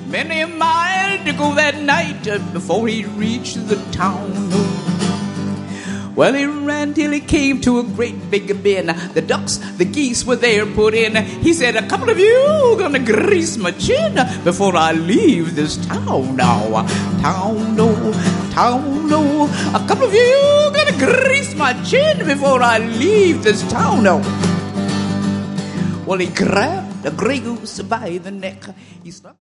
Many a mile to go that night before he reached the town. Well, he ran till he came to a great big bin. The ducks, the geese were there put in. He said, a couple of you gonna grease my chin before I leave this town now. Town, no. A couple of you gonna grease my chin before I leave this town now. Well, he grabbed a gray goose by the neck. He stuck